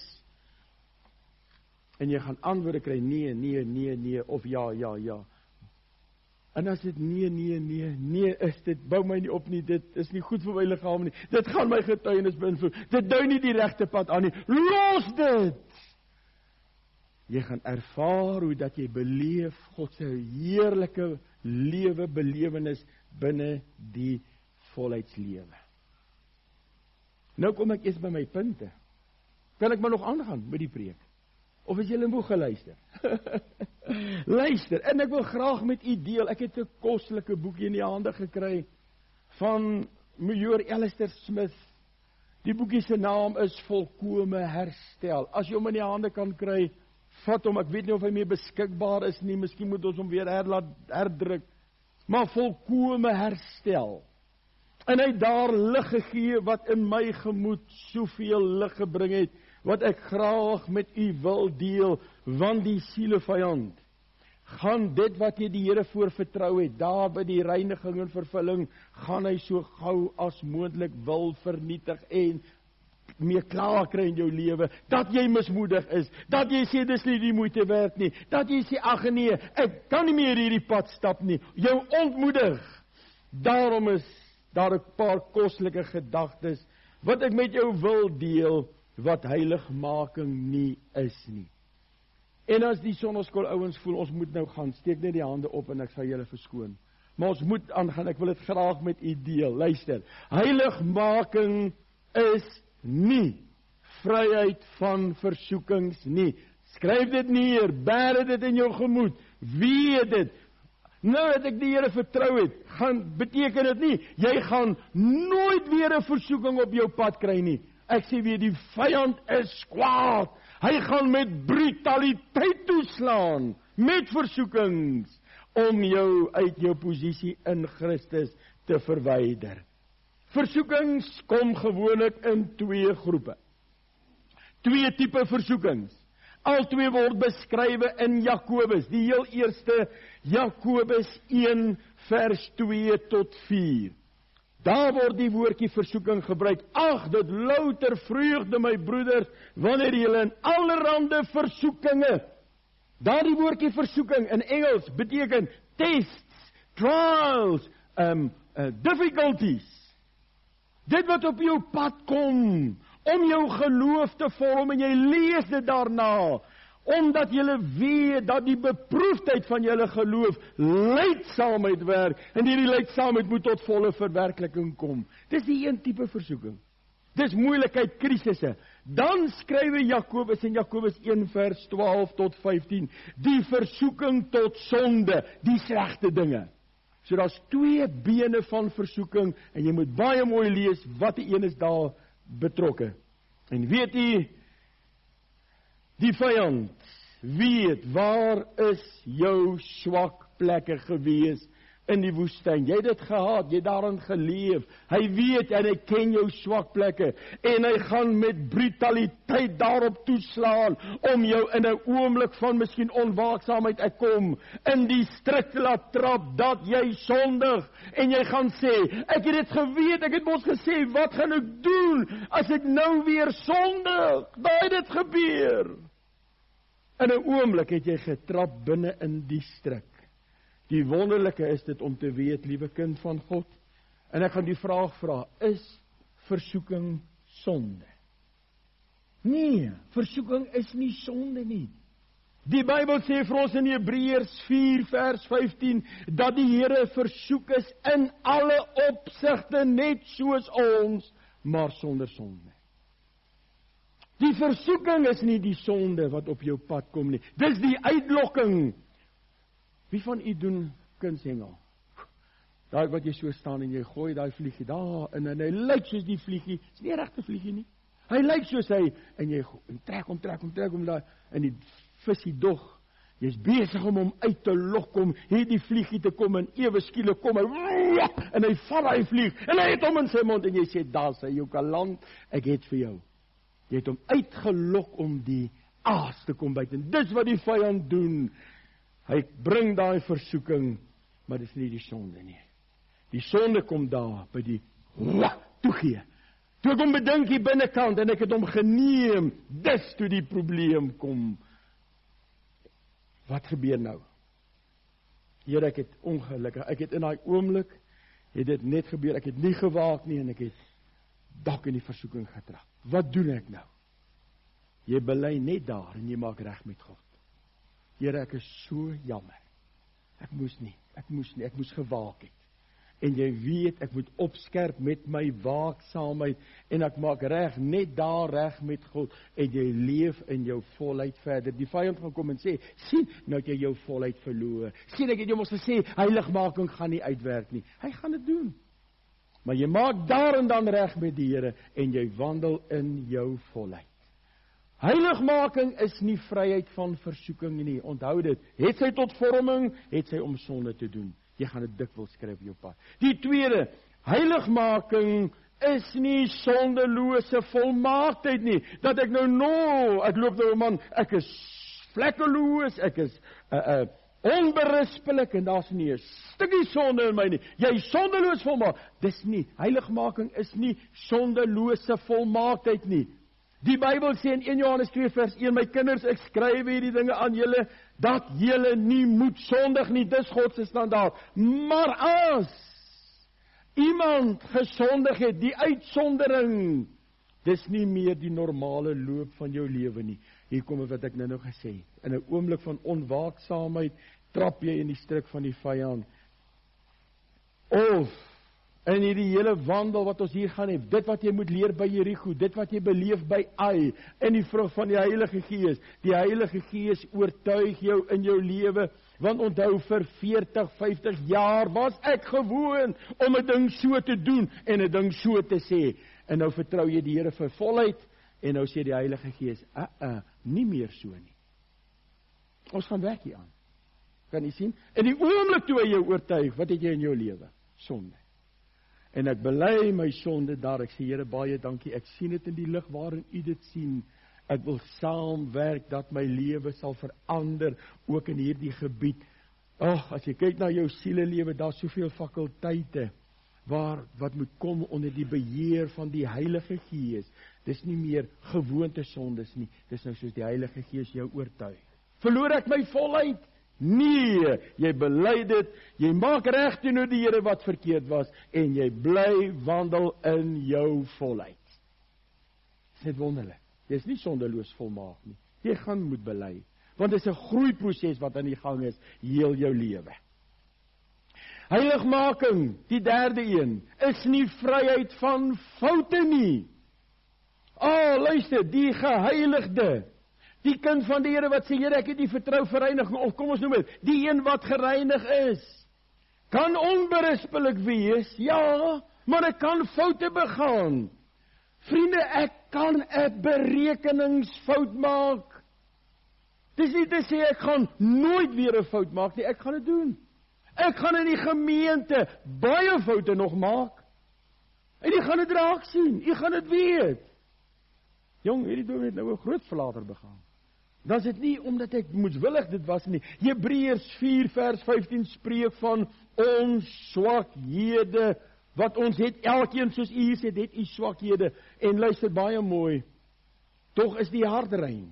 En jy gaan antwoorde kry, nee, nee, nee, nee, of ja, ja, ja. En as dit nee, nee, nee, nee is, dit bou my nie op nie, dit is nie goed vir my liggaam nie, dit gaan my getuienis beïnvloed, dit dui nie die regte pad aan nie, los dit! Jy gaan ervaar hoe dat jy beleef God se heerlike lewe belewenis binne die volheidslewe. Nou kom ek eers by my punte. Kan ek maar nog aangaan met die preek? Of is julle moeg geluister? Luister, en ek wil graag met u deel, ek het 'n kostelike boekie in die hande gekry van Major Alistair Smith. Die boekie se naam is Volkome Herstel. As jy hom in die hande kan kry, vat hom, ek weet nie of hy meer beskikbaar is nie, miskien moet ons hom weer herlaat, herdruk, maar Volkome Herstel. En hy het daar lig gegee wat in my gemoed soveel lig gebring het, wat ek graag met u wil deel, want die sielevijand gaan dit wat jy die Here voor vertrou het, daar by die reiniging en vervulling, gaan hy so gou as moontlik wil vernietig en meer klaar kry in jou lewe, dat jy mismoedig is, dat jy sê dis nie die moeite werd nie, dat jy sê ag nee, ek kan nie meer hierdie pad stap nie, jou ontmoedig. Daarom is daar 'n paar kostelike gedagtes wat ek met jou wil deel, wat heiligmaking nie is nie. En as die sonneskool ouens voel, ons moet nou gaan, steek net die hande op en ek sal julle verskoon. Maar ons moet aangaan, ek wil dit graag met u deel. Luister, heiligmaking is nie vryheid van versoekings nie. Skryf dit neer, bære dit in jou gemoed, weet dit. Nou dat ek die Here vertrou het, gaan beteken dit nie, jy gaan nooit weer 'n versoeking op jou pad kry nie. Ek sê weer, die vyand is kwaad. Hy gaan met brutaliteit toeslaan, met versoekings, om jou uit jou posisie in Christus te verwyder. Versoekings kom gewoonlik in twee groepe. Twee tipe versoekings. Al twee word beskrywe in Jakobus. Die heel eerste, Jakobus een vers twee tot vier. Daar word die woordjie versoeking gebruik. Ag, dit louter vreugde my broeders, wanneer julle in allerhande versoekinge. Daar die woordjie versoeking in Engels beteken tests, trials, um, uh, difficulties. Dit wat op jou pad kom, om jou geloof te vorm, en jy lees dit daarna, omdat julle weet dat die beproefdheid van julle geloof lydsaamheid werk, en hierdie lydsaamheid moet tot volle verwerkliking kom. Dis die een tipe versoeking. Dis moeilikheid, krisisse. Dan skrywe Jakobus in Jakobus een vers twaalf tot vyftien, die versoeking tot sonde, die slegte dinge. So daar's twee bene van versoeking, en jy moet baie mooi lees, wat die een is daar betrokke. En weet jy, die vyand weet, waar is jou swak plekke gewees in die woestyn? Jy het dit gehad, jy het daarin geleef. Hy weet en hy ken jou swak plekke, en hy gaan met brutaliteit daarop toeslaan, om jou in 'n oomblik van miskien onwaaksaamheid te kom, in die strik te laat trap, dat jy sondig, en jy gaan sê, ek het dit geweet, ek het mos gesê, wat gaan ek doen, as ek nou weer sondig? Daar het dit gebeur. In 'n oomblik het jy getrap binne in die strik. Die wonderlike is dit om te weet, liewe kind van God, en ek gaan die vraag vra, is versoeking sonde? Nee, versoeking is nie sonde nie. Die Bybel sê vir ons in Hebreërs vier vers vyftien, dat die Here versoek is in alle opsigte net soos ons, maar sonder sonde. Die versoeking is nie die sonde wat op jou pad kom nie. Dis die uitlokking. Wie van u doen kunshengel? Daai wat jy so staan en jy gooi daai vliegie daar in, en hy lyk soos die vliegie, is nie 'n regte vliegie nie. Hy lyk soos hy, en jy en trek hom, trek hom, trek hom daar, en die visie dog, Jy's besig om hom uit te lok, om hierdie vliegie te kom, en ewe skielik kom hy, en hy vat hy vlieg, en hy het hom in sy mond, en jy sê, daar sy, jou kan land, ek het vir jou. Jy het hom uitgelok om die aas te kom byt, en dis wat die vyand doen. Hy bring daai versoeking, maar dis nie die sonde nie. Die sonde kom daar, by die toegee. Toe ek hom bedink hier binnekant, en ek het hom geneem, dis toe die probleem kom. Wat gebeur nou? Here, ek het ongelukkig, ek het in daai oomblik, het dit net gebeur, ek het nie gewaak nie, en ek het dalk in die versoeking getrap. Wat doen ek nou? Jy bely net daar, en jy maak reg met God. Here, ek is so jammer. Ek moes nie, ek moes nie, ek moes gewaak het. En jy weet, ek moet opskerp met my waaksaamheid, en ek maak reg, net daar reg met God, en jy leef in jou volheid verder. Die vyand gaan kom en sê, sien, nou het jy jou volheid verloor. Sien, ek het jou mos gesê, heiligmaking gaan nie uitwerk nie. Hy gaan dit doen. Maar jy maak daar en dan reg met die Here, en jy wandel in jou volheid. Heiligmaking is nie vryheid van versoeking nie, onthou dit. Het sy tot vorming, het sy om sonde te doen. Jy gaan dit dikwels skryf op jou pad. Die tweede, heiligmaking is nie sondelose volmaaktheid nie. Dat ek nou no, ek loop nou man, ek is vlekkeloos, ek is uh, uh, onberispelik, en daar's nie 'n stukkie sonde in my nie. Jy is sondeloos volmaak. Dis nie, heiligmaking is nie sondelose volmaaktheid nie. Die Bybel sê in een Johannes twee vers een, my kinders, ek skryf hierdie dinge aan julle, dat julle nie moet sondig nie, dis God se standaard. Maar as iemand gesondig het, die uitsondering, dis nie meer die normale loop van jou lewe nie. Hier kom wat ek nou nog gesê het. In 'n oomblik van onwaaksaamheid, trap jy in die struik van die vyand. Of in hierdie hele wandel wat ons hier gaan hê, dit wat jy moet leer by Jericho, dit wat jy beleef by Ai, in die vrug van die Heilige Gees, die Heilige Gees oortuig jou in jou lewe, want onthou vir veertig, vyftig jaar was ek gewoon om 'n ding so te doen, en 'n ding so te sê, en nou vertrou jy die Here vir volheid, en nou sê die Heilige Gees, uh, uh, nie meer so nie. Ons gaan werk hier aan. Kan jy sien? In die oomblik toe hy jou oortuig, wat het jy in jou lewe? Sonde. En ek bely my sonde daar, ek sê Here baie dankie, ek sien dit in die lig waarin U dit sien, ek wil saamwerk dat my lewe sal verander, ook in hierdie gebied. Ag, as jy kyk na jou sielelewe, daar's soveel fakulteite, waar, wat moet kom onder die beheer van die Heilige Gees, dis nie meer gewoonte sondes nie, dis nou soos die Heilige Gees jou oortuig. Verloor ek my volheid? Nee, jy bely dit, jy maak reg teenoor die Here wat verkeerd was, en jy bly wandel in jou volheid. Dit is wonderlik. Jy is nie sondeloos volmaak nie. Jy gaan moet bely, want dit is 'n groeiproses wat aan die gang is, heel jou lewe. Heiligmaking, die derde een, is nie vryheid van foute nie. Oh, luister, die geheiligde, die kind van die Here wat sê, Here, ek het die vertrou vir reiniging, of kom ons noem dit, die een wat gereinig is, kan onberispelik wees, ja, maar ek kan foute begaan. Vriende, ek kan 'n berekeningsfout maak. Dis nie te sê, ek gaan nooit weer 'n fout maak nie, ek gaan dit doen. Ek gaan in die gemeente baie foute nog maak, en jy gaan dit raak sien, jy gaan dit weet. Jong, hierdie dominee het nou 'n groot verlater begaan. Dan is dit nie omdat ek moedswillig dit was nie. Hebreërs vier vers vyftien spreek van ons swakhede, wat ons het, elkeen soos U hier sê, het U swakhede, en luister baie mooi, tog is die hart rein.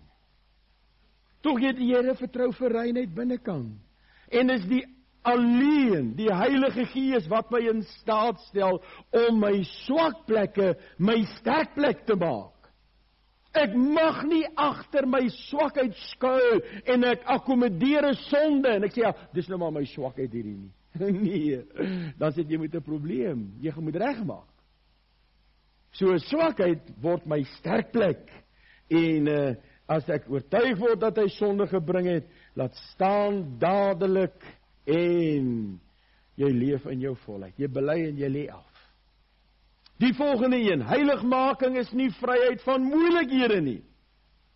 Tog het die Here vertrou vir reinheid binnekant, en is die alleen, die Heilige Gees wat my in staat stel, om my swak plekke, my sterk plek te maak. Ek mag nie agter my swakheid skuil, en ek akkommodeer 'n sonde, en ek sê, ja, dis nou maar my swakheid hierdie nie. Nee, dan sit jy met 'n probleem, jy moet regmaak. So 'n swakheid word my sterk plek, en uh, as ek oortuig word dat hy sonde gebring het, laat staan dadelik, en jy leef in jou volheid, jy bely en jy lê af. Die volgende een, heiligmaking is nie vryheid van moeilikhede nie.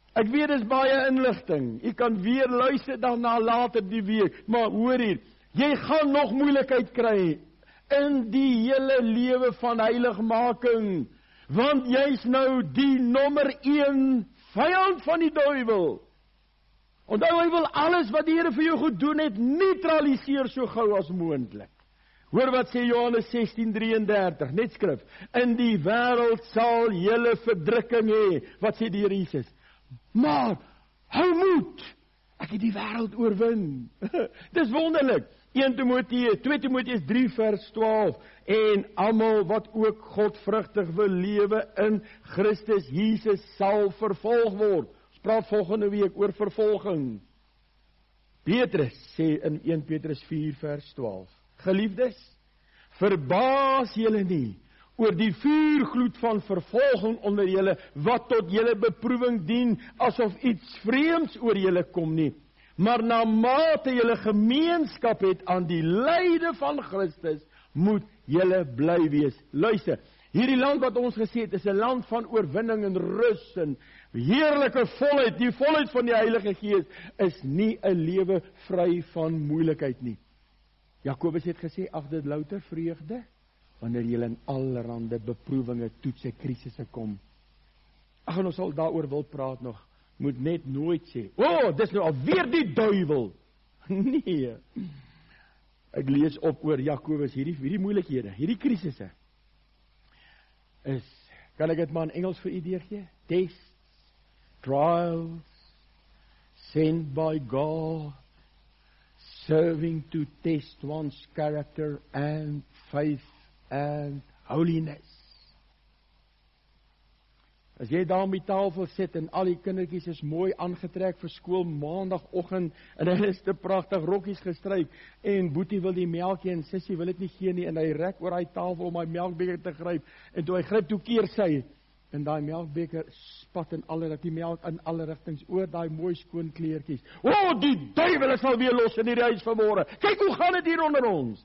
Ek weet dis baie inligting. U kan weer luister daarna later die week, maar hoor hier, jy gaan nog moeilikheid kry in die hele lewe van heiligmaking, want jy's nou die nommer een vyand van die duiwel. Onthou, hy wil alles wat die Here vir jou goed doen het, neutraliseer so gou as moontlik. Hoor wat sê Johannes sestien drieëndertig, net skrif, in die wêreld sal julle verdrukking hê. Wat sê die Here Jesus? Maar, hou moed, ek het die wêreld oorwin. Dis wonderlik. een Timoteus, twee Timoteus drie vers twaalf, en almal wat ook godvrugtig wil lewe in Christus Jesus sal vervolg word. Ons praat volgende week oor vervolging. Petrus sê in een Petrus vier vers twaalf, geliefdes, verbaas julle nie oor die vuurgloed van vervolging onder julle, wat tot julle beproewing dien, asof iets vreemds oor julle kom nie, maar na mate julle gemeenskap het aan die lyde van Christus, moet julle bly wees. Luister, hierdie land wat ons gesê het, is 'n land van oorwinning en rus en heerlike volheid. Die volheid van die Heilige Gees is nie 'n lewe vry van moeilikheid nie. Jakobus het gesê, ag dit louter vreugde, wanneer julle in allerhande beproewinge, toetse, krisisse kom. Ag, en ons sal daaroor wil praat nog, moet net nooit sê, o, oh, dis nou alweer die duiwel. Nee. Ek lees op oor Jakobus, hierdie, hierdie moeilikhede, hierdie krisisse, is, kan ek dit maar in Engels vir u deurgee? Tests, trials, sent by God, serving to test one's character and faith and holiness. As jy daar om die tafel sit en al die kindertjies is mooi aangetrek vir skool maandagoggend en hulle is te pragtig rokkies gestryk en Boetie wil die melkie en Sissie wil dit nie gee nie en hy rek oor daai tafel om daai melkbeker te gryp en toe hy gryp toe keer sy en daai melkbeker spat in alle die melk in alle rigtings oor daai mooi skoon kleertjies. O, oh, die duiwel is alweer los in die huis vanmôre. Kyk hoe gaan dit hier onder ons.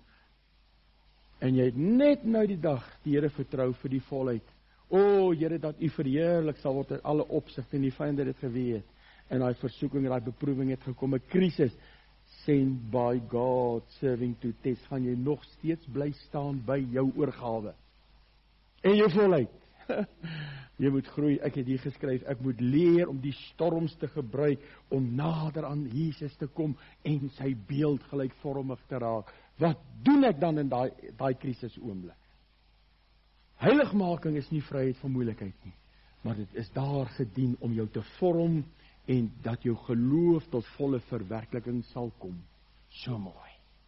En jy het net nou die dag die Here vertrou vir die volheid. O, oh, Here, dat U verheerlik sal word in alle opsigte en die vyand het dit geweet. En daai versoeking, daai beproewing het gekom, 'n krisis. Sent by God, serving to test, gaan jy nog steeds bly staan by jou oorgawe. En jou volheid. Jy moet groei, ek het hier geskryf, ek moet leer om die storms te gebruik, om nader aan Jesus te kom, en sy beeld gelykvormig te raak. Wat doen ek dan in daai daai krisis oomblik? Heiligmaking is nie vryheid van moeilikheid nie, maar dit is daar gedien om jou te vorm, en dat jou geloof tot volle verwerkliking sal kom. So mooi.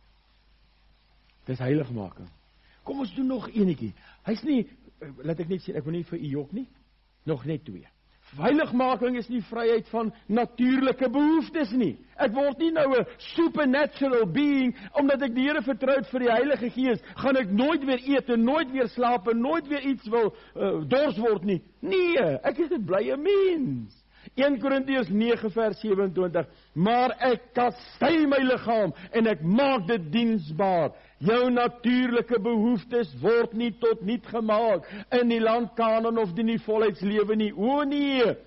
Dis heiligmaking. Kom ons doen nog enetjie. Hy's nie, laat ek net sê, ek wil nie vir u jok nie, nog net twee. Heiligmaking is nie vryheid van natuurlike behoeftes nie. Ek word nie nou 'n supernatural being, omdat ek die Here vertrou vir die Heilige Gees, gaan ek nooit weer eet en nooit weer slaap en nooit weer iets wil uh, dors word nie. Nee, ek is 'n blye mens. een Korintiërs nege vers sewe-en-twintig, maar ek kastei my liggaam en ek maak dit diensbaar. Jou natuurlike behoeftes word nie tot niet gemaak in die land Kanaan of in die volheidslewe nie. O nee,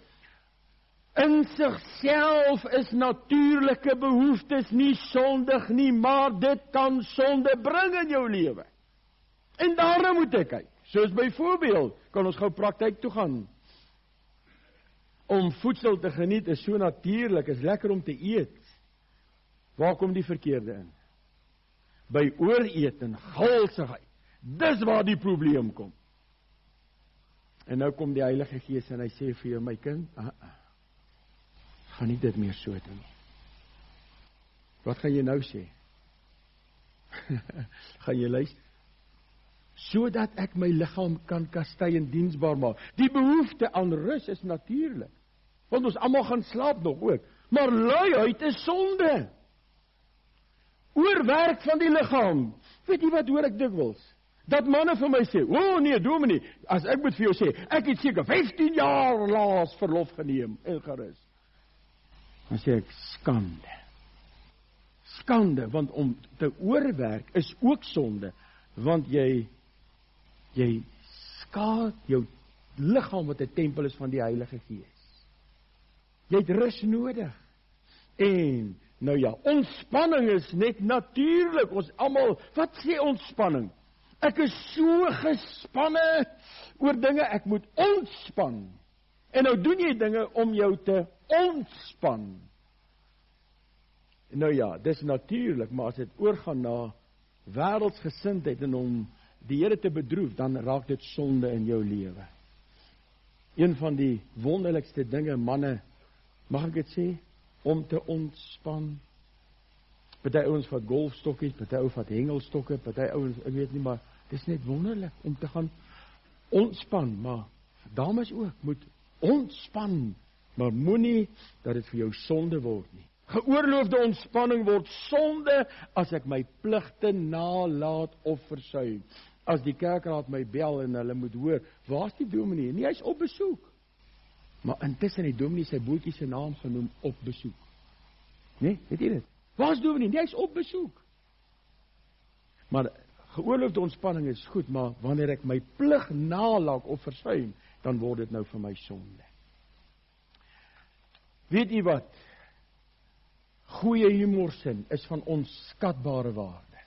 in sigself is natuurlike behoeftes nie sondig nie, maar dit kan sonde bring in jou lewe. En daarna moet ek kyk. Soos byvoorbeeld, kan ons gou praktyk toe gaan. Om voedsel te geniet is so natuurlik, is lekker om te eet. Waar kom die verkeerde in? By ooreet en gulsigheid. Dis waar die probleem kom. En nou kom die Heilige Gees en hy sê vir jou, my kind, ah, ah, gaan nie dit meer so doen nie. Wat gaan jy nou sê? Gaan jy luister? Sodat ek my liggaam kan kastei en diensbaar maak. Die behoefte aan rus is natuurlik. Want ons almal gaan slaap nog ook. Maar luiheid is sonde. Oorwerk van die liggaam. Weet jy wat hoor ek dikwels? Dat manne vir my sê, o oh, nee, dominee, as ek moet vir jou sê, ek het seker vyftien jaar laas verlof geneem en gerus. Dan sê ek, skande. Skande, want om te oorwerk is ook sonde, want jy jy skaad jou liggaam wat 'n tempel is van die Heilige Gees. Jy het rus nodig. En, nou ja, ontspanning is net natuurlik. Ons almal, wat sê ontspanning? Ek is so gespanne oor dinge, ek moet ontspan. En nou doen jy dinge om jou te ontspan. Nou ja, dis natuurlik, maar as dit oorgaan na wêreldsgesindheid en om die Here te bedroef, dan raak dit sonde in jou lewe. Een van die wonderlikste dinge, manne, mag ek dit sê, om te ontspan. Party ouens vat golfstokkies, party ou vat hengelstokke, party ouens, ek weet nie, maar dis net wonderlik om te gaan ontspan, maar dames ook, moet ontspan, maar moenie dat dit vir jou sonde word nie. Geoorloofde ontspanning word sonde as ek my pligte naalaat of versuim. As die kerkraad my bel en hulle moet hoor, waar is die dominee? Nee, hy is op besoek. Maar intussen het die dominee sy boetjie se naam genoem, op besoek. Nee, weet jy dit? Waar is dominee? Nee, hy is op besoek. Maar geoorloofde ontspanning is goed, maar wanneer ek my plig naalaat of versuim, dan word dit nou vir my sonde. Weet jy wat? Goeie humorsin is van onskatbare waarde.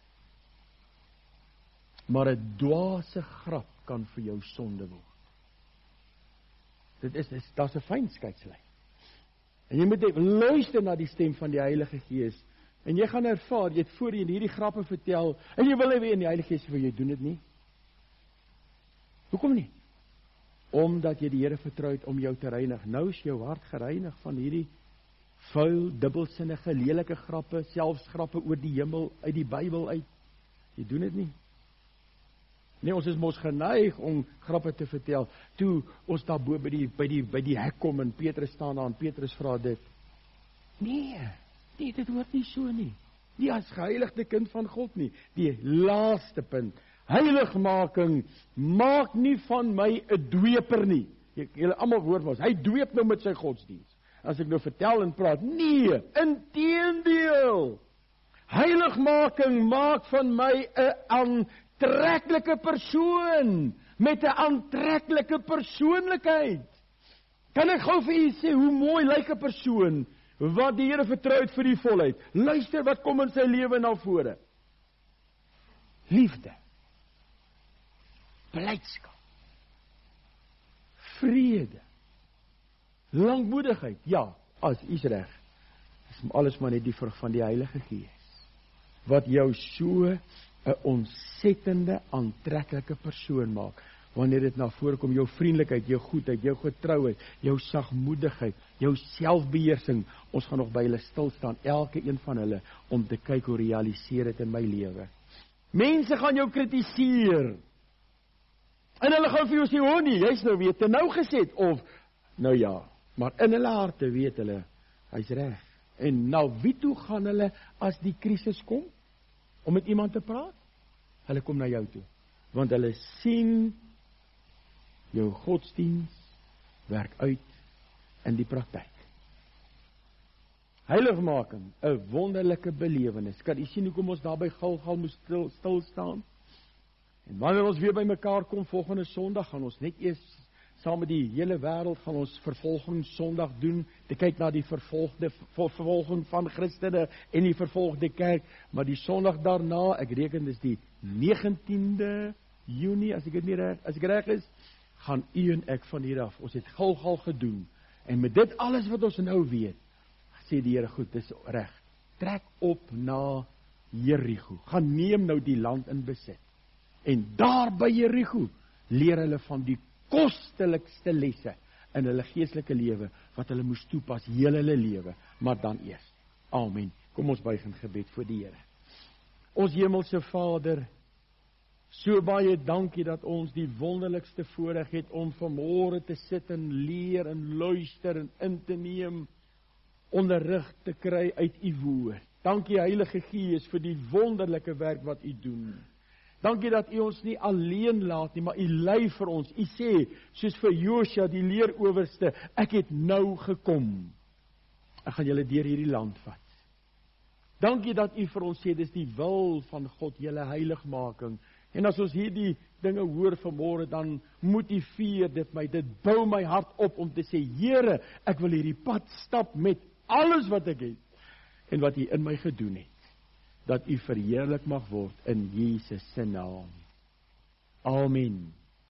Maar 'n dwaase grap kan vir jou sonde word. Dit is, is daar's 'n fyn skeidslyn. En jy moet luister na die stem van die Heilige Gees. En jy gaan ervaar, jy het voorheen hierdie grappe vertel, en jy wil hê in die Heilige Gees vir jy doen dit nie. Hoekom nie? Omdat jy die Here vertrou het om jou te reinig. Nou is jou hart gereinig van hierdie vuil, dubbelsinnige, lelike grappe, selfs grappe oor die hemel, uit die Bybel uit. Jy doen dit nie. Nee, ons is mos geneig om grappe te vertel. Toe ons daar bo by die, by die, by die hek kom en Petrus staan daar en Petrus vra dit. Nee, nee, dit hoort nie so nie. Nie as geheiligde kind van God nie. Die laaste punt. Heiligmaking maak nie van my 'n dweper nie. Julle almal woord was, hy dweep nou met sy godsdiens. As ek nou vertel en praat, nee, inteendeel. Heiligmaking maak van my 'n aantreklike persoon, met 'n aantreklike persoonlikheid. Kan ek gou vir u sê, hoe mooi lyk 'n persoon, wat die Here vertrou het vir die volheid. Luister wat kom in sy lewe na vore. Liefde. Blydskap. Vrede. Langmoedigheid, ja, as is reg. Dis alles maar net die vrug van die Heilige Gees. Wat jou so 'n ontsettende, aantreklike persoon maak. Wanneer dit na vore kom, jou vriendelikheid, jou goedheid, jou getrouheid, jou sagmoedigheid, jou selfbeheersing. Ons gaan nog by hulle stil staan, elke een van hulle, om te kyk hoe realiseer dit in my lewe. Mense gaan jou kritiseer. En hulle gaan vir jou sê, "O nee, jy's nou weer te nou geset," of nou ja, maar in hulle harte weet hulle, hy's reg. En nou wie toe gaan hulle as die krisis kom om met iemand te praat? Hulle kom na jou toe, want hulle sien jou godsdiens werk uit in die praktyk. Heiligmaking, 'n wonderlike belewenis. Kan u sien hoekom ons daar by Gilgal moes stil, stil staan? En wanneer ons weer by mekaar kom volgende Sondag, gaan ons net eers saam met die hele wêreld gaan ons vervolgings Sondag doen, te kyk na die vervolgde vervolging van Christene en die vervolgde kerk, maar die Sondag daarna, ek reken dis die negentiende Junie, as ek dit nie reg, as ek reg is, gaan u en ek van hier af. Ons het Gilgal gedoen. En met dit alles wat ons nou weet, sê die Here, goed, dis reg. Trek op na Jerigo. Gaan neem nou die land in besit. En daar by Jerigo leer hulle van die kostelikste lesse in hulle geestelike lewe, wat hulle moes toepas heel hulle lewe, maar dan eers. Amen. Kom ons buig in gebed voor die Here. Ons hemelse Vader, so baie dankie dat ons die wonderlikste voorreg het om vanmôre te sit en leer en luister en in te neem, onderrig te kry uit u woord. Dankie Heilige Gees vir die wonderlike werk wat u doen. Dankie dat u ons nie alleen laat nie, maar u lei vir ons. U sê, soos vir Josua die leerowerste, ek het nou gekom. Ek gaan julle deur hierdie land vat. Dankie dat u vir ons sê, dis die wil van God, julle heiligmaking, En as ons hierdie dinge hoor vanmôre, dan motiveer dit my, dit bou my hart op om te sê, Here, ek wil hierdie pad stap met alles wat ek het, en wat U in my gedoen het, dat U verheerlik mag word in Jesus se naam. Amen.